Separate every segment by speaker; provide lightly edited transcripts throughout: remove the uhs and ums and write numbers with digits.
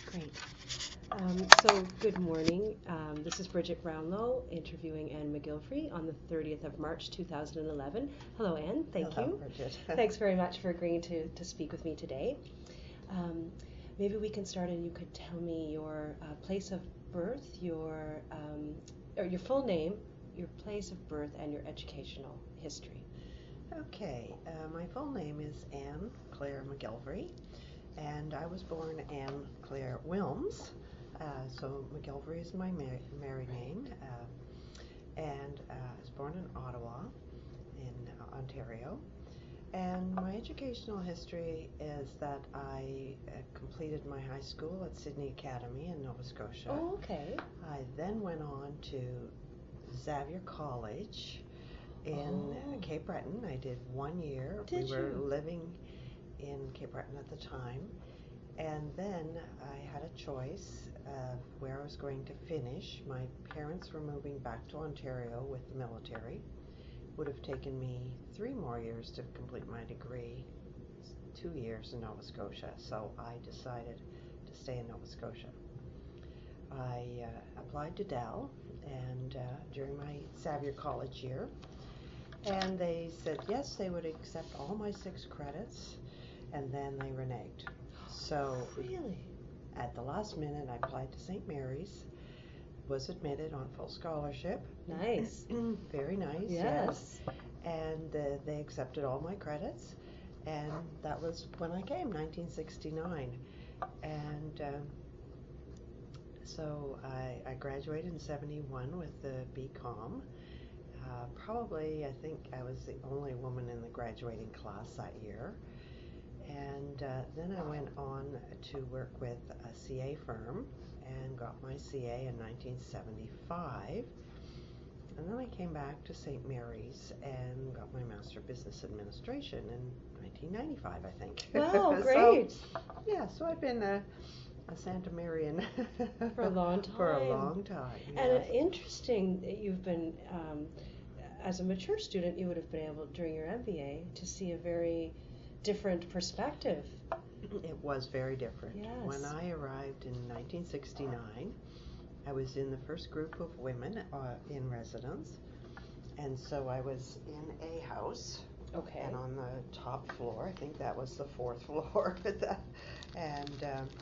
Speaker 1: Great. So, good morning. This is Bridget Brownlow interviewing Anne McGilfrey on the 30th of March 2011. Hello, Anne. Thank
Speaker 2: Hello,
Speaker 1: you.
Speaker 2: Bridget.
Speaker 1: Thanks very much for agreeing to speak with me today. Um, Maybe we can start and you could tell me your place of birth, or your full name, your place of birth, and your educational history.
Speaker 2: Okay, my full name is Anne Claire McGilvery, and I was born Anne Claire Wilms. So McGilvery is my married name, and I was born in Ottawa, in Ontario. And my educational history is that I completed my high school at Sydney Academy in Nova Scotia.
Speaker 1: Oh, okay.
Speaker 2: I then went on to Xavier College in Cape Breton. I did 1 year.
Speaker 1: Did
Speaker 2: we were
Speaker 1: you?
Speaker 2: living in Cape Breton at the time. And then I had a choice of where I was going to finish. My parents were moving back to Ontario with the military. Would have taken me 3 more years to complete my degree, 2 years in Nova Scotia. So I decided to stay in Nova Scotia. I applied to Dal and during my Xavier College year, and they said yes, they would accept all my 6 credits, and then they reneged. So
Speaker 1: Really?
Speaker 2: at the last minute, I applied to St. Mary's, was admitted on full scholarship.
Speaker 1: Nice.
Speaker 2: Very nice, yes. And they accepted all my credits, and that was when I came, 1969. And so I graduated in 71 with the BCom. Probably, I think I was the only woman in the graduating class that year. And then I went on to work with a CA firm and got my CA in 1975. And then I came back to St. Mary's and got my Master of Business Administration in 1995, I think.
Speaker 1: Wow, great.
Speaker 2: So I've been a Santa Marian
Speaker 1: For a long time.
Speaker 2: For a long time,
Speaker 1: And
Speaker 2: yes.
Speaker 1: interesting that you've been, as a mature student, you would have been able, during your MBA, to see a very different perspective.
Speaker 2: It was very different.
Speaker 1: Yes.
Speaker 2: When I arrived in 1969, I was in the first group of women in residence, and so I was in a house.
Speaker 1: Okay.
Speaker 2: And on the top floor, I think that was the 4th floor, and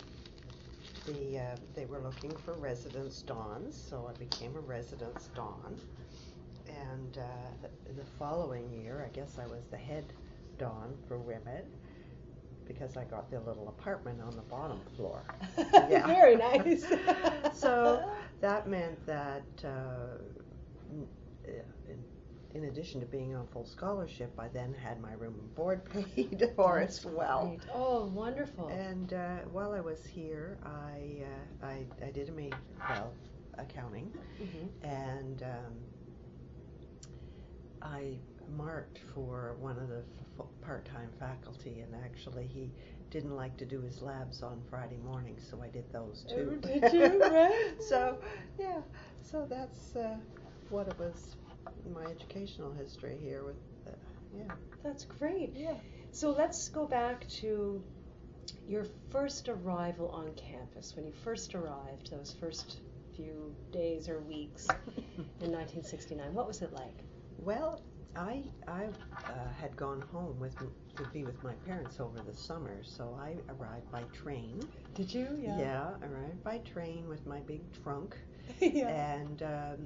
Speaker 2: they were looking for residence dons, so I became a residence don. And the following year, I guess I was the head don for women, because I got the little apartment on the bottom floor.
Speaker 1: Yeah. Very nice.
Speaker 2: So that meant that in addition to being on full scholarship, I then had my room and board paid for as well.
Speaker 1: Right. Oh, wonderful.
Speaker 2: And while I was here, I did accounting, and I marked for one of the part-time faculty, and actually he didn't like to do his labs on Friday mornings, so I did those too.
Speaker 1: Did you? Right?
Speaker 2: So that's what it was, my educational history here with,
Speaker 1: That's great.
Speaker 2: Yeah.
Speaker 1: So let's go back to your first arrival on campus, when you first arrived, those first few days or weeks in 1969. What was it like?
Speaker 2: Well, I had gone home to be with my parents over the summer, so I arrived by train.
Speaker 1: Did you? Yeah.
Speaker 2: Yeah, I arrived by train with my big trunk.
Speaker 1: Yeah.
Speaker 2: And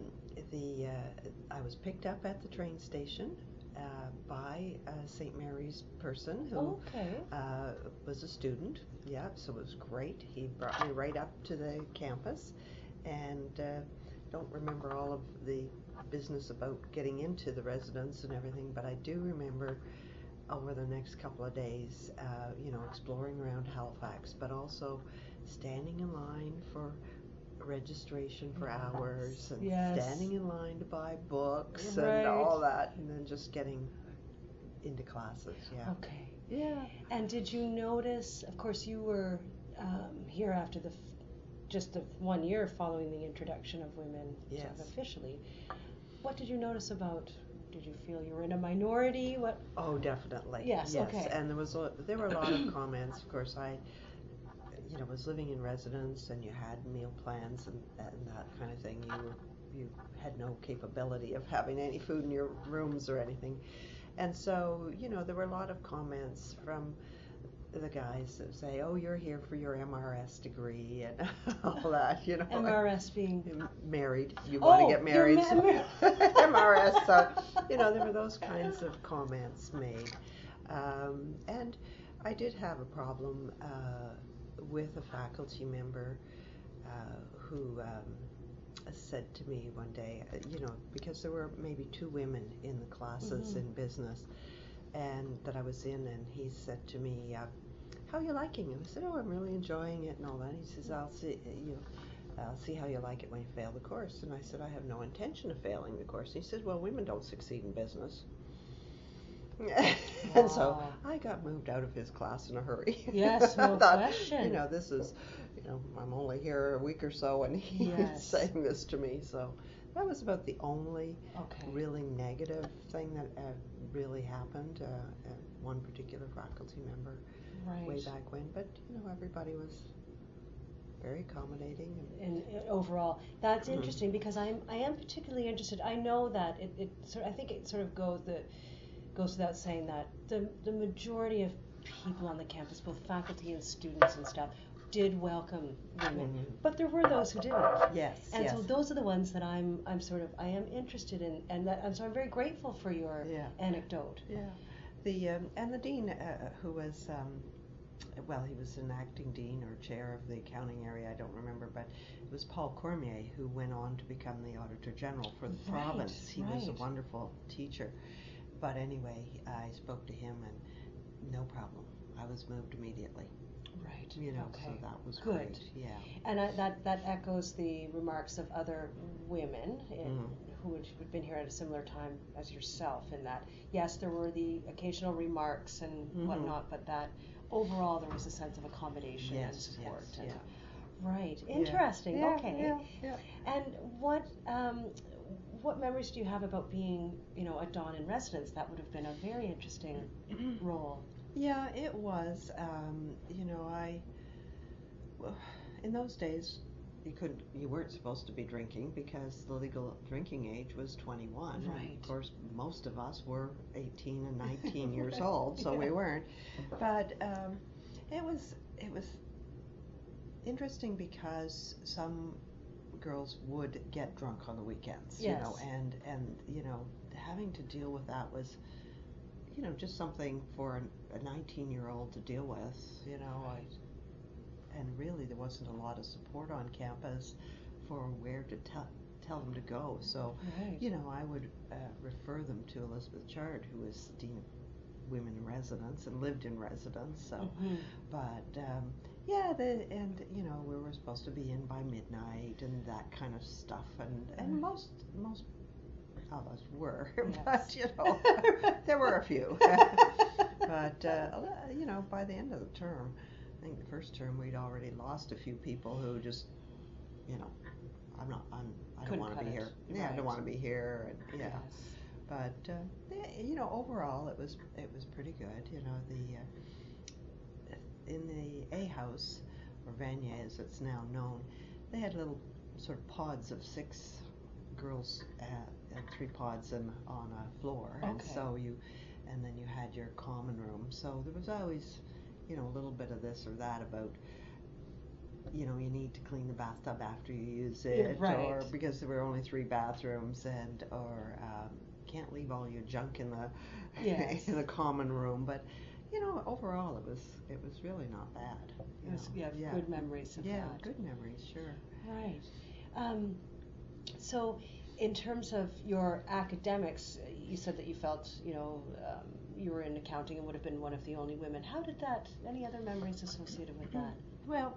Speaker 2: I was picked up at the train station by a St. Mary's person who was a student. Yeah, so it was great. He brought me right up to the campus, and don't remember all of the business about getting into the residence and everything, but I do remember over the next couple of days, exploring around Halifax, but also standing in line for registration for hours, and standing in line to buy books and all that, and then just getting into classes. Yeah.
Speaker 1: Okay. Yeah. And did you notice, of course you were here after just the 1 year following the introduction of women sort of officially. What did you notice about, did you feel you were in a minority? What?
Speaker 2: Oh, definitely.
Speaker 1: Yes. Okay.
Speaker 2: And there were a lot of comments. Of course, was living in residence and you had meal plans and that kind of thing, you had no capability of having any food in your rooms or anything. And so, there were a lot of comments from the guys that say, "Oh, you're here for your MRS degree," and all that,
Speaker 1: MRS being
Speaker 2: married. You want to get married. MRS. So, there were those kinds of comments made. And I did have a problem with a faculty member who said to me one day, because there were maybe 2 women in the classes in business, and that I was in, and he said to me, "How are you liking it?" I said, "Oh, I'm really enjoying it," and all that. He says, "I'll see how you like it when you fail the course." And I said, "I have no intention of failing the course." And he says, "Well, women don't succeed in business." And so I got moved out of his class in a hurry.
Speaker 1: Yes, no question.
Speaker 2: This is, I'm only here a week or so, and he's saying this to me. So that was about the only really negative thing that really happened. One particular faculty member way back when, but everybody was very accommodating.
Speaker 1: And overall, that's interesting, because I am particularly interested. I know that I think it sort of goes without saying that the majority of people on the campus, both faculty and students and staff, did welcome women, but there were those who didn't.
Speaker 2: Yes.
Speaker 1: And so those are the ones that I am interested in, and so I'm very grateful for your anecdote.
Speaker 2: Yeah. And the dean, who was he was an acting dean or chair of the accounting area, I don't remember, but it was Paul Cormier who went on to become the Auditor General for the province. He was a wonderful teacher. But anyway, I spoke to him, and no problem. I was moved immediately.
Speaker 1: Right.
Speaker 2: So that was
Speaker 1: good.
Speaker 2: Great. Yeah.
Speaker 1: And that echoes the remarks of other women who had been here at a similar time as yourself, in that, yes, there were the occasional remarks and whatnot, but that overall there was a sense of accommodation and support.
Speaker 2: Yes, yeah.
Speaker 1: Right. Interesting.
Speaker 2: Yeah,
Speaker 1: okay.
Speaker 2: Yeah.
Speaker 1: And what memories do you have about being, a Dawn in residence? That would have been a very interesting role.
Speaker 2: Yeah, it was. In those days, you weren't supposed to be drinking, because the legal drinking age was 21.
Speaker 1: Right.
Speaker 2: And of course, most of us were 18 and 19 years old, so we weren't. But it was interesting, because some girls would get drunk on the weekends, and having to deal with that was, just something for a 19-year-old to deal with, and really there wasn't a lot of support on campus for where to tell them to go. So, I would refer them to Elizabeth Chard, who was Dean of Women in Residence and lived in residence. So, but we were supposed to be in by midnight and that kind of stuff, and most of us were, but there were a few. But by the end of the term, I think the first term, we'd already lost a few people who just, I don't want to be here. Yeah, I don't want to be here. And,
Speaker 1: Yes.
Speaker 2: But overall, it was pretty good. In the A house, or Vanier as it's now known, they had little sort of pods of 6 girls, 3 pods on a floor, and so and then you had your common room. So there was always, a little bit of this or that about, you need to clean the bathtub after you use it, or because there were only 3 bathrooms, or can't leave all your junk in the in the common room. But overall, it was really not bad.
Speaker 1: Good memories of that.
Speaker 2: Yeah, good memories, sure.
Speaker 1: Right. So, in terms of your academics, you said that you felt, you were in accounting and would have been one of the only women. How did that? Any other memories associated with that?
Speaker 2: Well,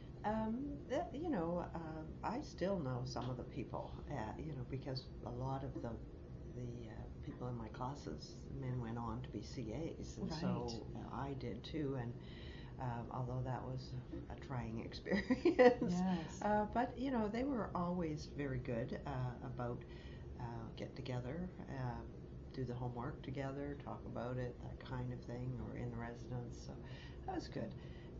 Speaker 2: I still know some of the people, because a lot of the people in my classes, men went on to be CAs, and so I did too. And although that was a trying experience, but they were always very good about get together, do the homework together, talk about it, that kind of thing, or in residence. So that was good.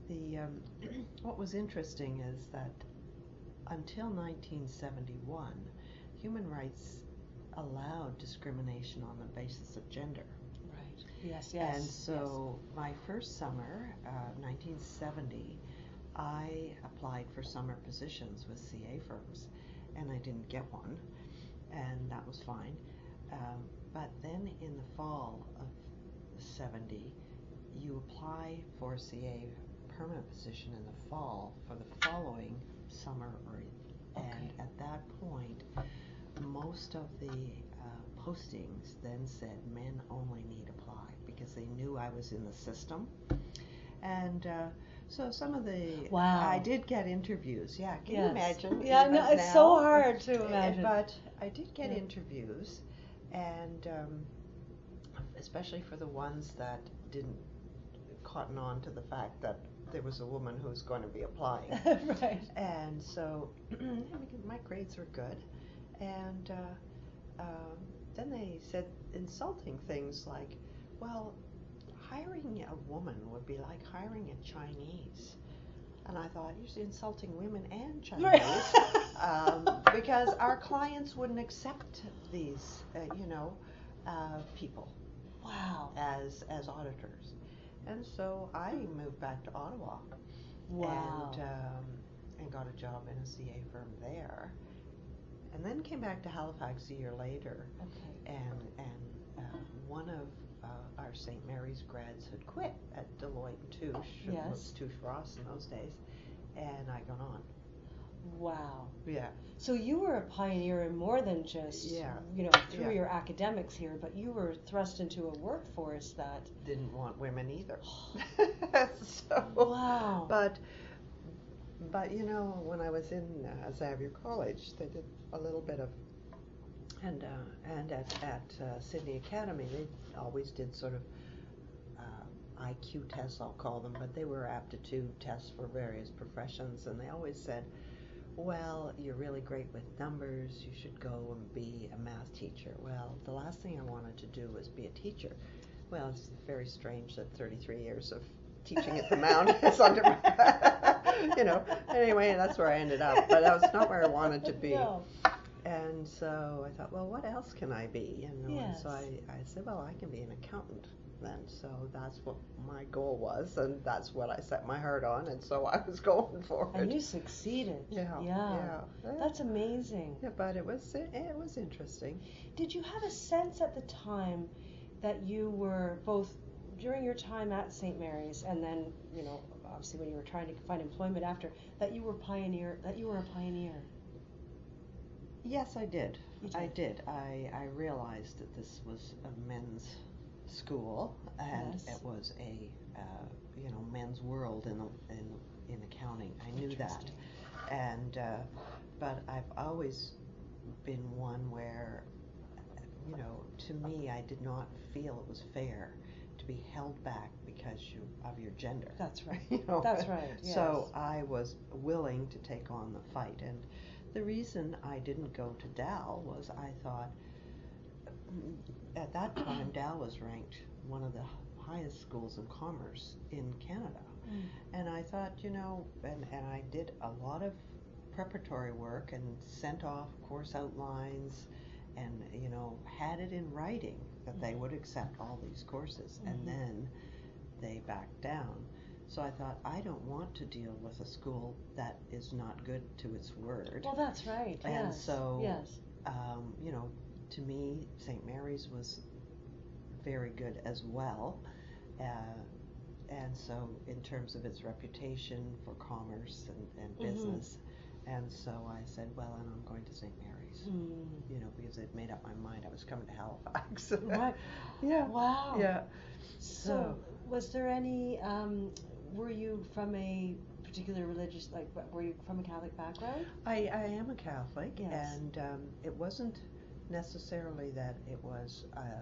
Speaker 2: The what was interesting is that until 1971, human rights allowed discrimination on the basis of gender.
Speaker 1: Right. Yes. Yes.
Speaker 2: And so my first summer, 1970, I applied for summer positions with CA firms, and I didn't get one, and that was fine. But then in the fall of 70, you apply for a CA permanent position in the fall for the following summer, and at that point, most of the postings then said men only need apply because they knew I was in the system. And so some of the I did get interviews. Yeah, can you imagine?
Speaker 1: Yeah, no, it's so hard to imagine.
Speaker 2: But I did get interviews, and especially for the ones that didn't cotton on to the fact that there was a woman who was going to be applying.
Speaker 1: Right.
Speaker 2: And so my grades were good, and then they said insulting things like, well, hiring a woman would be like hiring a Chinese. And I thought, you're insulting women and Chinese, because our clients wouldn't accept these, people.
Speaker 1: Wow.
Speaker 2: As auditors. And so I moved back to Ottawa.
Speaker 1: Wow.
Speaker 2: And got a job in a CA firm there. And then came back to Halifax a year later.
Speaker 1: Okay.
Speaker 2: And one of our St. Mary's grads had quit at Deloitte & Touche.
Speaker 1: Yes.
Speaker 2: It was Touche Ross in those days. And I got on.
Speaker 1: Wow.
Speaker 2: Yeah.
Speaker 1: So you were a pioneer in more than just, through your academics here, but you were thrust into a workforce that
Speaker 2: didn't want women either.
Speaker 1: Wow.
Speaker 2: But when I was in Xavier College, they did a little bit of, and at Sydney Academy, they always did sort of IQ tests, I'll call them, but they were aptitude tests for various professions, and they always said, well, you're really great with numbers, you should go and be a math teacher. Well, the last thing I wanted to do was be a teacher. Well, it's very strange that 33 years of teaching at the Mount is under anyway, that's where I ended up, but that was not where I wanted to be.
Speaker 1: No.
Speaker 2: And so I thought, well, what else can I be?
Speaker 1: Yes.
Speaker 2: And so I said, well, I can be an accountant then. So that's what my goal was, and that's what I set my heart on, and so I was going for it.
Speaker 1: And you succeeded.
Speaker 2: Yeah.
Speaker 1: That's amazing.
Speaker 2: Yeah, but it was interesting.
Speaker 1: Did you have a sense at the time that you were both during your time at St. Mary's and then, obviously when you were trying to find employment after, that you were a pioneer?
Speaker 2: Yes, I did.
Speaker 1: You did.
Speaker 2: I did. I realized that this was a men's school, and it was a men's world in accounting. I knew that, and but I've always been one where, to me, I did not feel it was fair to be held back because of your gender.
Speaker 1: That's right. That's right. Yes.
Speaker 2: So I was willing to take on the fight, and the reason I didn't go to Dal was I thought, at that time, Dal was ranked one of the highest schools of commerce in Canada. And I thought, and I did a lot of preparatory work and sent off course outlines and, had it in writing that they would accept all these courses. And then they backed down. So I thought, I don't want to deal with a school that is not good to its word.
Speaker 1: Well, that's right.
Speaker 2: And
Speaker 1: yes.
Speaker 2: so,
Speaker 1: yes.
Speaker 2: To me, St. Mary's was very good as well. And so in terms of its reputation for commerce and business, and so I said, well, and I'm going to St. Mary's, because I'd made up my mind I was coming to Halifax.
Speaker 1: Right.
Speaker 2: Yeah.
Speaker 1: Wow.
Speaker 2: Yeah.
Speaker 1: So was there any, were you from a particular religious, were you from a Catholic background?
Speaker 2: I am a Catholic,
Speaker 1: yes.
Speaker 2: And it wasn't necessarily that it was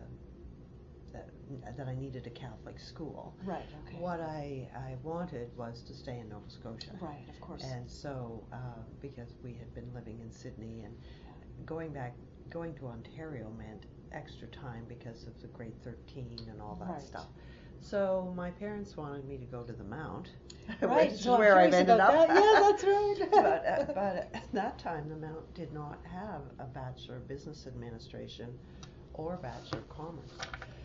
Speaker 2: that I needed a Catholic school.
Speaker 1: Right, okay.
Speaker 2: What I wanted was to stay in Nova Scotia.
Speaker 1: Right, of course.
Speaker 2: And so, because we had been living in Sydney, and going to Ontario meant extra time because of the grade 13 and all that stuff. So my parents wanted me to go to the Mount,
Speaker 1: right,
Speaker 2: which
Speaker 1: so
Speaker 2: is where I've ended up.
Speaker 1: That. Yeah, that's right.
Speaker 2: but at that time, the Mount did not have a Bachelor of Business Administration or Bachelor of Commerce.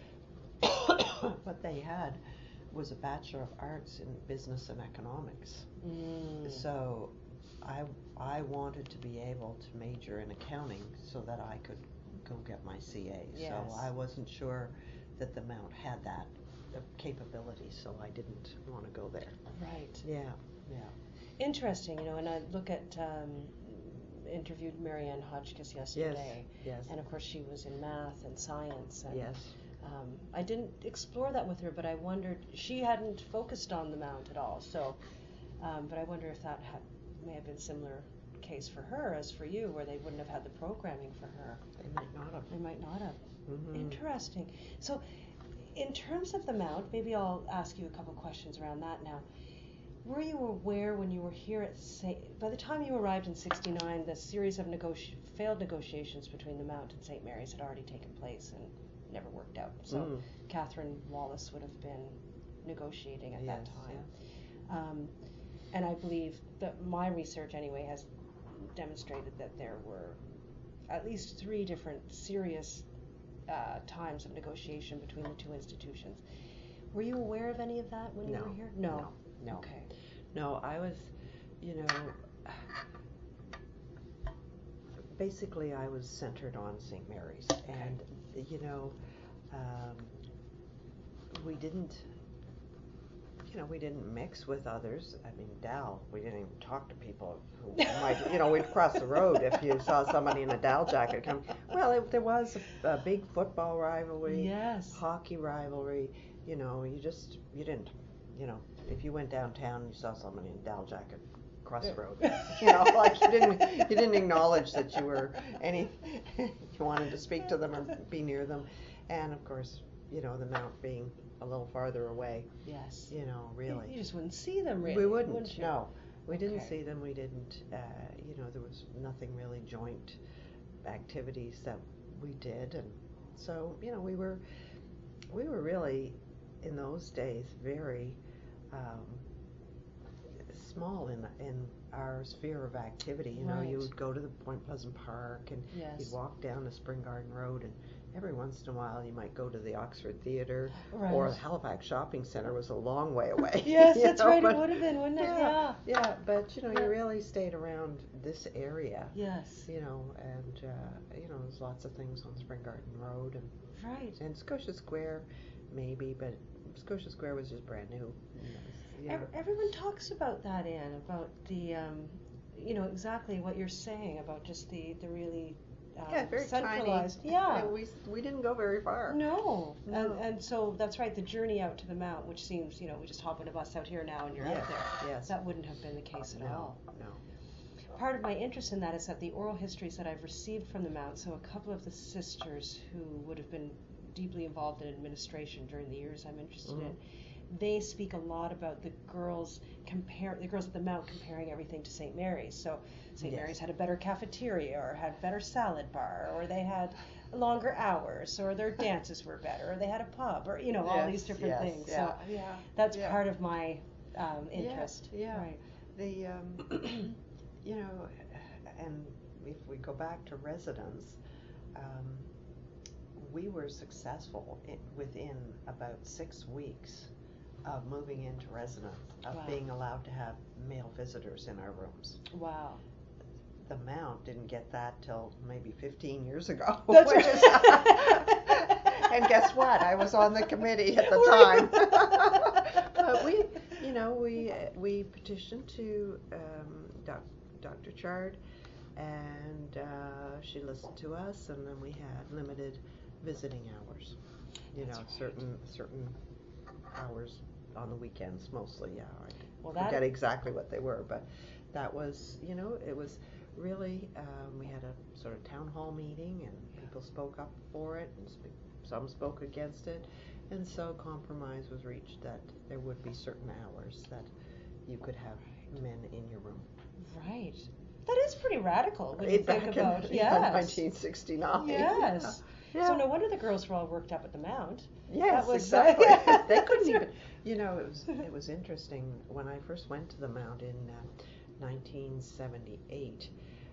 Speaker 2: What they had was a Bachelor of Arts in Business and Economics. So I wanted to be able to major in accounting so that I could go get my CA.
Speaker 1: Yes.
Speaker 2: So I wasn't sure that the Mount had that capability, so I didn't want to go there.
Speaker 1: Right.
Speaker 2: Yeah.
Speaker 1: Interesting, and I look at interviewed Marianne Hotchkiss yesterday.
Speaker 2: Yes.
Speaker 1: And of course she was in math and science. And,
Speaker 2: yes.
Speaker 1: I didn't explore that with her, but I wondered, she hadn't focused on the Mount at all, so, but I wonder if that may have been a similar case for her as for you, where they wouldn't have had the programming for her.
Speaker 2: They might not have. Mm-hmm.
Speaker 1: Interesting. So, in terms of the Mount, maybe I'll ask you a couple questions around that now. Were you aware when you were here at by the time you arrived in '69, the series of failed negotiations between the Mount and St. Mary's had already taken place and never worked out. So Catherine Wallace would have been negotiating at that time. Yeah. And I believe that my research anyway has demonstrated that there were at least 3 different serious times of negotiation between the 2 institutions. Were you aware of any of that when you were here?
Speaker 2: No.
Speaker 1: Okay.
Speaker 2: No, I was, basically I was centered on St. Mary's, and we didn't mix with others. I mean, Dal, we didn't even talk to people who might, we'd cross the road if you saw somebody in a Dal jacket come. Well, there was a big football rivalry,
Speaker 1: yes,
Speaker 2: hockey rivalry. You didn't, if you went downtown and you saw somebody in a Dal jacket across the road, like you didn't acknowledge that you were you wanted to speak to them or be near them, and of course, the Mount being a little farther away.
Speaker 1: Yes.
Speaker 2: Really.
Speaker 1: You just wouldn't see them, really.
Speaker 2: We wouldn't.
Speaker 1: You?
Speaker 2: No, we didn't see them. We didn't. There was nothing really joint activities that we did, and so we were really in those days very small in our sphere of activity. You would go to the Point Pleasant Park and you'd walk down the Spring Garden Road, and every once in a while you might go to the Oxford Theatre, or the Halifax Shopping Centre was a long way away.
Speaker 1: Yes, that's right, it would have been, wouldn't it?
Speaker 2: Yeah, but you really stayed around this area.
Speaker 1: Yes.
Speaker 2: And there's lots of things on Spring Garden Road and Scotia Square maybe, but Scotia Square was just brand new.
Speaker 1: Everyone talks about that, Anne, about the exactly what you're saying about just the really
Speaker 2: very
Speaker 1: centralized.
Speaker 2: Tiny. Yeah, we didn't go very far.
Speaker 1: No. And so that's right. The journey out to the Mount, which seems we just hop on a bus out here now and you're out there.
Speaker 2: Yes.
Speaker 1: That wouldn't have been the case at all.
Speaker 2: No.
Speaker 1: Part of my interest in that is that the oral histories that I've received from the Mount. So a couple of the sisters who would have been deeply involved in administration during the years I'm interested in, they speak a lot about the girls at the Mount comparing everything to St. Mary's. So St. Mary's had a better cafeteria, or had better salad bar, or they had longer hours, or their dances were better, or they had a pub, or all these different things. So that's part of my interest.
Speaker 2: Right. The and if we go back to residence, we were successful within about 6 weeks of moving into residence, of being allowed to have male visitors in our rooms.
Speaker 1: Wow.
Speaker 2: The Mount didn't get that till maybe 15 years ago.
Speaker 1: That's right.
Speaker 2: And guess what? I was on the committee at the time. But we petitioned to Dr. Chard, and she listened to us, and then we had limited visiting hours. Certain hours on the weekends mostly. I forget exactly what they were, but that was, it was really, we had a sort of town hall meeting, and people spoke up for it, and some spoke against it, and so compromise was reached that there would be certain hours that you could have men in your room.
Speaker 1: Right. That is pretty radical when you think about it.
Speaker 2: Yes. 1969.
Speaker 1: Yes.
Speaker 2: Yeah.
Speaker 1: So no wonder the girls were all worked up at the Mount.
Speaker 2: Yes, exactly. They couldn't even. It was interesting when I first went to the Mount in 1978.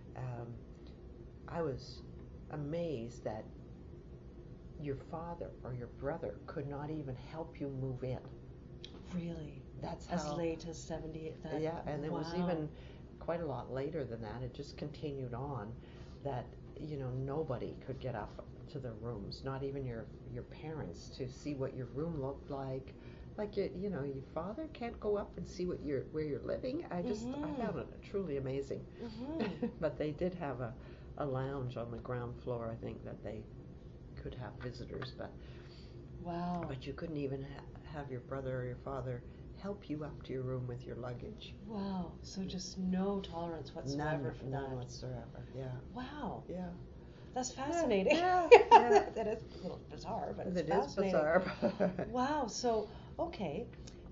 Speaker 2: I was amazed that your father or your brother could not even help you move in.
Speaker 1: Really?
Speaker 2: That's
Speaker 1: as late as 78.
Speaker 2: Yeah, and it
Speaker 1: wow.
Speaker 2: was even quite a lot later than that. It just continued on that nobody could get up to their rooms, not even your parents, to see what your room looked like. Like your father can't go up and see where you're living. I found it truly amazing. But they did have a lounge on the ground floor. I think that they could have visitors, but
Speaker 1: wow.
Speaker 2: But you couldn't even have your brother or your father help you up to your room with your luggage.
Speaker 1: Wow. So just no tolerance whatsoever for that.
Speaker 2: None whatsoever. Yeah.
Speaker 1: Wow.
Speaker 2: Yeah.
Speaker 1: That's fascinating.
Speaker 2: Yeah.
Speaker 1: That is a little bizarre, but it's fascinating.
Speaker 2: It is bizarre.
Speaker 1: Wow. So okay.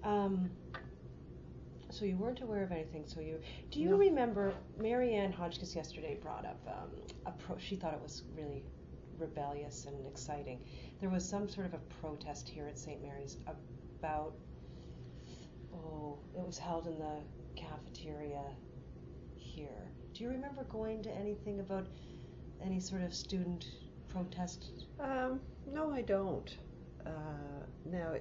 Speaker 1: So you weren't aware of anything. Do you remember Marianne Hodgkiss yesterday brought up she thought it was really rebellious and exciting. There was some sort of a protest here at St. Mary's about it was held in the cafeteria here. Do you remember going to anything about any sort of student protest?
Speaker 2: No, I don't. Now,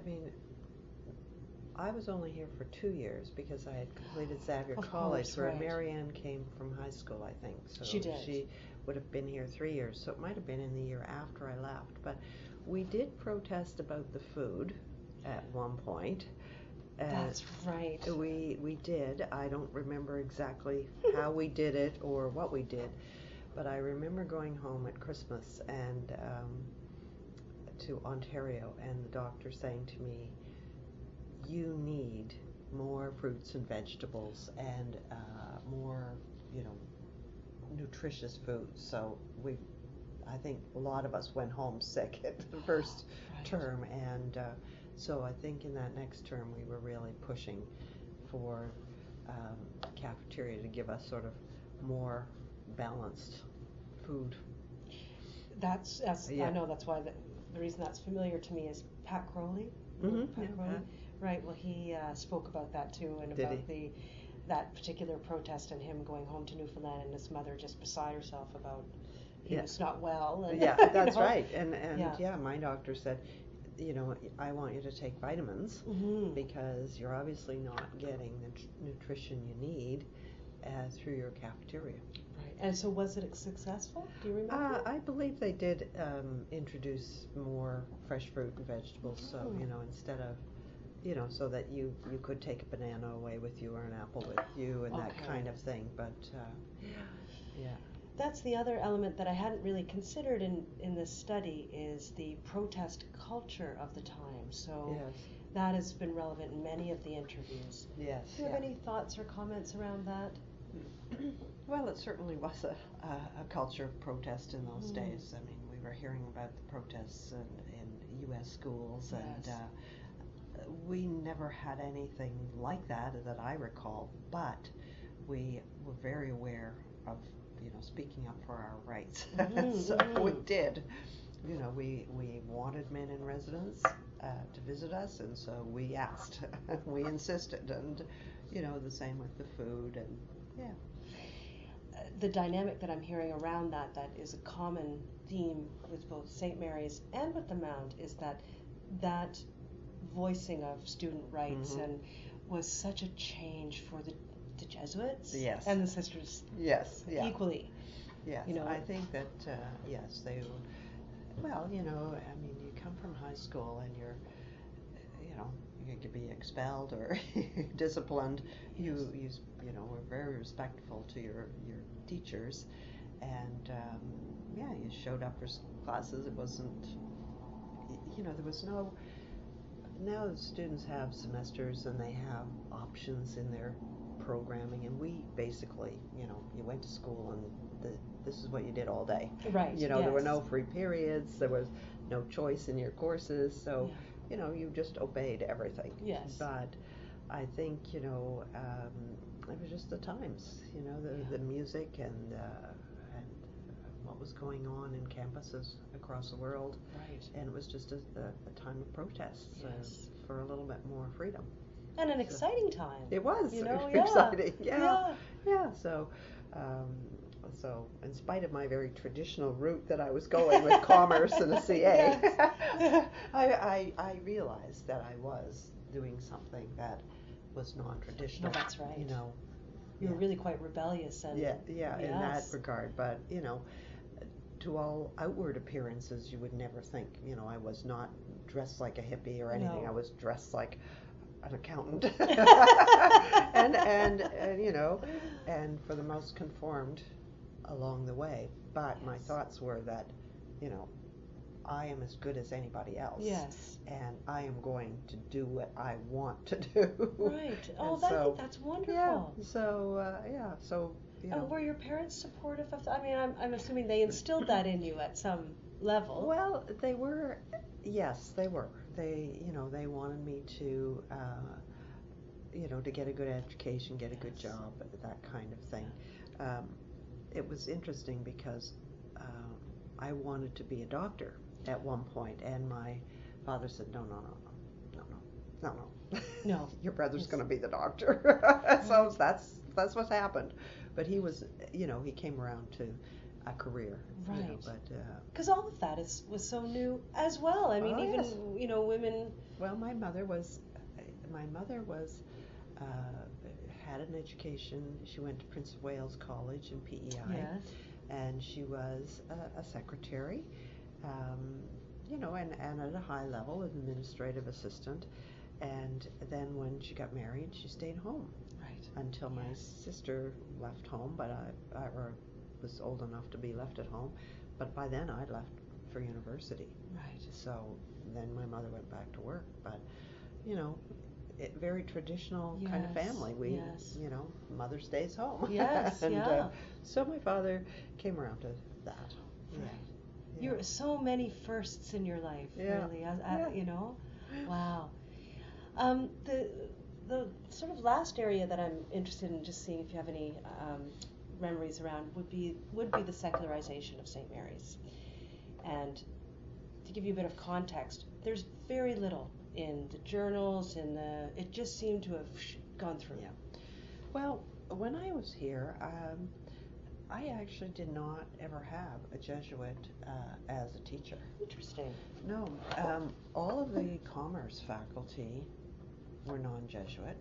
Speaker 2: I was only here for 2 years because I had completed Xavier College, where Marianne came from high school, I think. So
Speaker 1: she did.
Speaker 2: She would have been here 3 years, so it might have been in the year after I left. But we did protest about the food at one point.
Speaker 1: That's right.
Speaker 2: We did. I don't remember exactly how we did it or what we did, but I remember going home at Christmas and to Ontario, and the doctor saying to me, "You need more fruits and vegetables and more, nutritious foods." So I think a lot of us went home sick at the first term, and so I think in that next term we were really pushing for cafeteria to give us sort of more balanced food.
Speaker 1: I know that's why the reason that's familiar to me is Pat Crowley.
Speaker 2: Pat Crowley.
Speaker 1: Right. Well, he spoke about that too, and about that particular protest and him going home to Newfoundland and his mother just beside herself about he was not well. And,
Speaker 2: that's right. And my doctor said, I want you to take vitamins because you're obviously not getting the nutrition you need through your cafeteria.
Speaker 1: Right. And so was it successful? Do you remember?
Speaker 2: I believe they did introduce more fresh fruit and vegetables. So, instead of, so that you could take a banana away with you or an apple with you and that kind of thing. But, yeah.
Speaker 1: That's the other element that I hadn't really considered in this study is the protest culture of the time. So that has been relevant in many of the interviews.
Speaker 2: Yes.
Speaker 1: Do you have any thoughts or comments around that?
Speaker 2: Well, it certainly was a culture of protest in those days. I mean, we were hearing about the protests in U.S. schools, and we never had anything like that I recall, but we were very aware of speaking up for our rights. So we did. We wanted men in residence to visit us, and so we asked, we insisted, and the same with the food, and
Speaker 1: the dynamic that I'm hearing around that is a common theme with both St. Mary's and with the Mount is that voicing of student rights and was such a change for the Jesuits and the sisters equally.
Speaker 2: Yes, I think that, they were, well, I mean, you come from high school and you're, you could be expelled or disciplined. You were very respectful to your teachers, and you showed up for classes. It wasn't, there was no. Now the students have semesters and they have options in their programming, and we basically, you went to school and this is what you did all day.
Speaker 1: Right.
Speaker 2: There were no free periods. There was no choice in your courses, so you just obeyed everything.
Speaker 1: Yes.
Speaker 2: But I think it was just the times, the music and what was going on in campuses across the world.
Speaker 1: Right.
Speaker 2: And it was just a time of protests for a little bit more freedom.
Speaker 1: And an exciting time.
Speaker 2: It was exciting. Yeah. So in spite of my very traditional route that I was going with commerce and a CA, I realized that I was doing something that was non-traditional.
Speaker 1: No, that's right. You were really quite rebellious. And
Speaker 2: in that regard. But, to all outward appearances, you would never think, I was not dressed like a hippie or anything.
Speaker 1: No.
Speaker 2: I was dressed like an accountant. and for the most conformed along the way. But my thoughts were that, I am as good as anybody else.
Speaker 1: Yes.
Speaker 2: And I am going to do what I want to do.
Speaker 1: Right. Oh, that's wonderful.
Speaker 2: Yeah. So,
Speaker 1: And were your parents supportive of that? I mean, I'm assuming they instilled that in you at some level.
Speaker 2: Well, they were. Yes, they were. They wanted me to, to get a good education, get a good job, that kind of thing. It was interesting because I wanted to be a doctor at one point, and my father said, no. Your brother's going to be the doctor. So that's what happened. But he was, he came around to a career.
Speaker 1: Right. Because all of that was so new as well. I mean, women.
Speaker 2: Well, my mother was had an education. She went to Prince of Wales College in PEI.
Speaker 1: Yes.
Speaker 2: And she was a secretary, and at a high level, administrative assistant. And then when she got married, she stayed home.
Speaker 1: Right.
Speaker 2: Until my sister left home, but I was old enough to be left at home. But by then, I'd left for university.
Speaker 1: Right.
Speaker 2: So then my mother went back to work. But, very traditional kind of family. We, mother stays home.
Speaker 1: Yes,
Speaker 2: and so my father came around to that.
Speaker 1: Right. You're so many firsts in your life, really. Wow. The sort of last area that I'm interested in just seeing if you have any memories around would be the secularization of St. Mary's. And to give you a bit of context, there's very little in the journals, it just seemed to have gone through.
Speaker 2: Yeah. Well, when I was here, I actually did not ever have a Jesuit as a teacher.
Speaker 1: Interesting.
Speaker 2: No, all of the commerce faculty were non-Jesuit,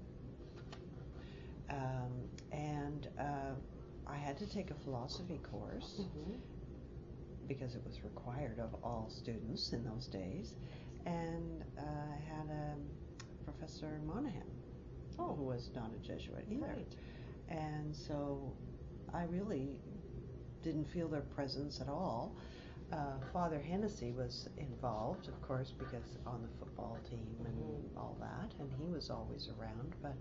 Speaker 2: and I had to take a philosophy course because it was required of all students in those days. And I had Professor Monahan, who was not a Jesuit either.
Speaker 1: Right.
Speaker 2: And so I really didn't feel their presence at all. Father Hennessy was involved, of course, because on the football team and all that, and he was always around. But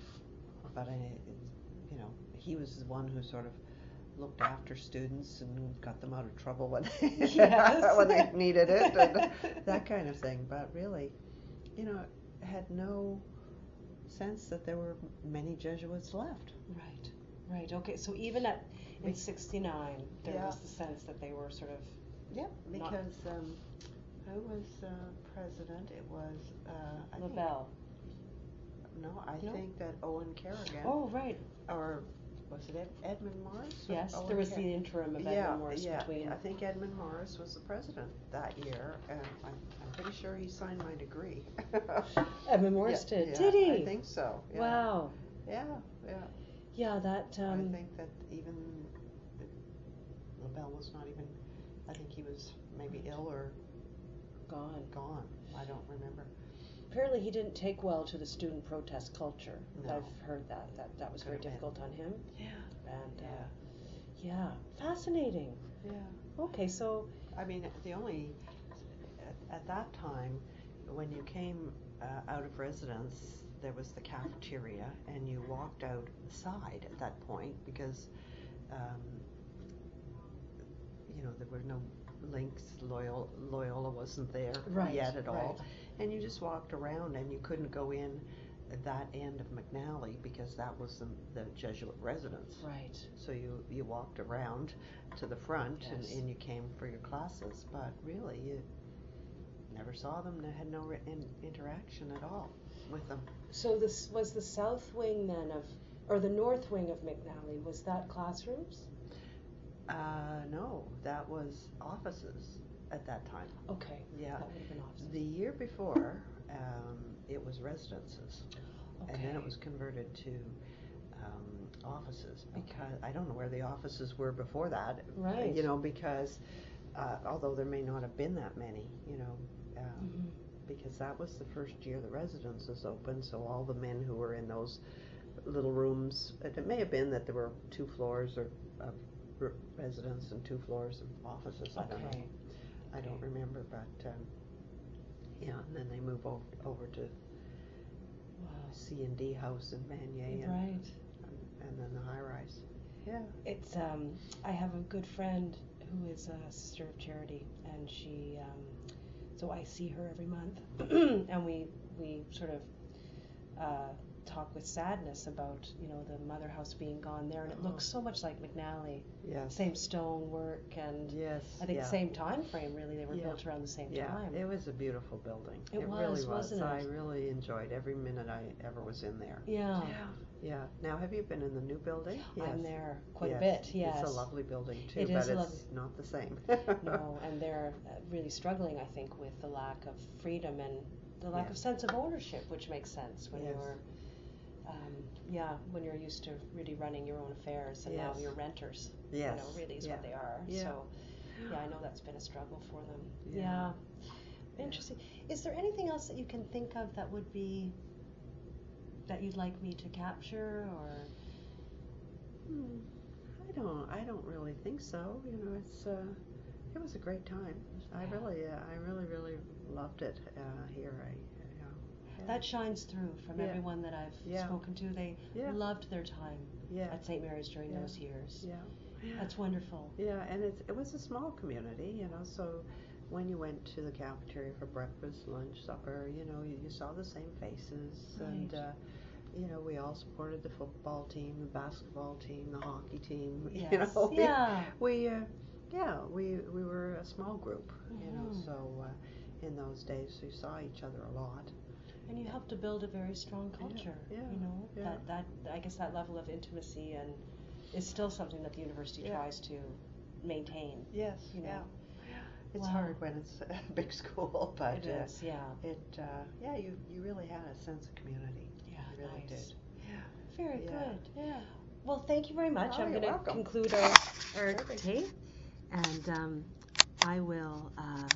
Speaker 2: he was the one who sort of looked after students and got them out of trouble when when they needed it and that kind of thing. But really, had no sense that there were many Jesuits left.
Speaker 1: Right. Okay. So even in '69, there was the sense that they were sort of.
Speaker 2: Yeah, because who was president? It was
Speaker 1: Lavelle.
Speaker 2: I think that Owen Carrigan.
Speaker 1: Oh, right.
Speaker 2: Or was it Edmund Morris?
Speaker 1: Yes, there was the interim of Edmund Morris between.
Speaker 2: I think Edmund Morris was the president that year, and I'm pretty sure he signed my degree.
Speaker 1: Edmund Morris did. Did he?
Speaker 2: I think so. Yeah.
Speaker 1: Wow.
Speaker 2: Yeah.
Speaker 1: Yeah, that.
Speaker 2: I think that even Lavelle was not even. I think he was maybe ill or gone. I don't remember.
Speaker 1: Apparently he didn't take well to the student protest culture.
Speaker 2: No.
Speaker 1: I've heard that was very difficult on him.
Speaker 2: Yeah.
Speaker 1: And fascinating.
Speaker 2: Yeah.
Speaker 1: Okay, so
Speaker 2: I mean, at that time, when you came out of residence, there was the cafeteria, and you walked outside at that point because there were no links. Loyola wasn't there yet at all. And you just walked around, and you couldn't go in that end of McNally because that was the Jesuit residence.
Speaker 1: Right.
Speaker 2: So you walked around to the front
Speaker 1: Yes.
Speaker 2: and you came for your classes, but really you never saw them, had no interaction at all with them.
Speaker 1: So this was the south wing then or the north wing of McNally, was that classrooms?
Speaker 2: No, that was offices at that time.
Speaker 1: Okay.
Speaker 2: Yeah.
Speaker 1: That would have been offices.
Speaker 2: The year before, it was residences.
Speaker 1: Okay.
Speaker 2: And then it was converted to offices because I don't know where the offices were before that.
Speaker 1: Right.
Speaker 2: Because although there may not have been that many, because that was the first year the residences opened, so all the men who were in those little rooms, it may have been that there were 2 floors of residence and 2 floors of offices. I don't know. I don't remember, but and then they move over to C&D House in Vanier, and then the high rise. Yeah.
Speaker 1: It's I have a good friend who is a Sister of Charity, and she so I see her every month, and we sort of talk with sadness about the Mother House being gone there, and it looks so much like McNally.
Speaker 2: Yes.
Speaker 1: Same stone work, and I think the same time frame. Really, they were built around the same time.
Speaker 2: It was a beautiful building.
Speaker 1: It
Speaker 2: really was.
Speaker 1: Wasn't it?
Speaker 2: I really enjoyed every minute I ever was in there.
Speaker 1: Yeah.
Speaker 2: Yeah. Now, have you been in the new building?
Speaker 1: Yes. I'm there quite a bit. Yes.
Speaker 2: It's a lovely building too,
Speaker 1: it
Speaker 2: but
Speaker 1: is
Speaker 2: it's not the same.
Speaker 1: No, and they're really struggling, I think, with the lack of freedom and the lack of sense of ownership, which makes sense when you're when you're used to really running your own affairs, and now you're renters.
Speaker 2: Yes.
Speaker 1: Really is what they are.
Speaker 2: Yeah.
Speaker 1: So, I know that's been a struggle for them. Yeah. Interesting. Is there anything else that you can think of that would be that you'd like me to capture, or?
Speaker 2: I don't really think so. It was a great time. I really loved it here.
Speaker 1: That shines through from everyone that I've spoken to. They loved their time at St. Mary's during those years.
Speaker 2: Yeah.
Speaker 1: That's wonderful.
Speaker 2: Yeah, and it was a small community, so when you went to the cafeteria for breakfast, lunch, supper, you saw the same faces, and we all supported the football team, the basketball team, the hockey team.
Speaker 1: Yes.
Speaker 2: We were a small group, so in those days we saw each other a lot.
Speaker 1: And you helped to build a very strong culture. That I guess that level of intimacy and is still something that the university tries to maintain.
Speaker 2: Yes. It's hard when it's a big school, but
Speaker 1: it is.
Speaker 2: You really had a sense of community.
Speaker 1: Yeah,
Speaker 2: you really did. Yeah.
Speaker 1: Very good. Yeah. Well, thank you very much. I'm going to conclude our tape, and I will.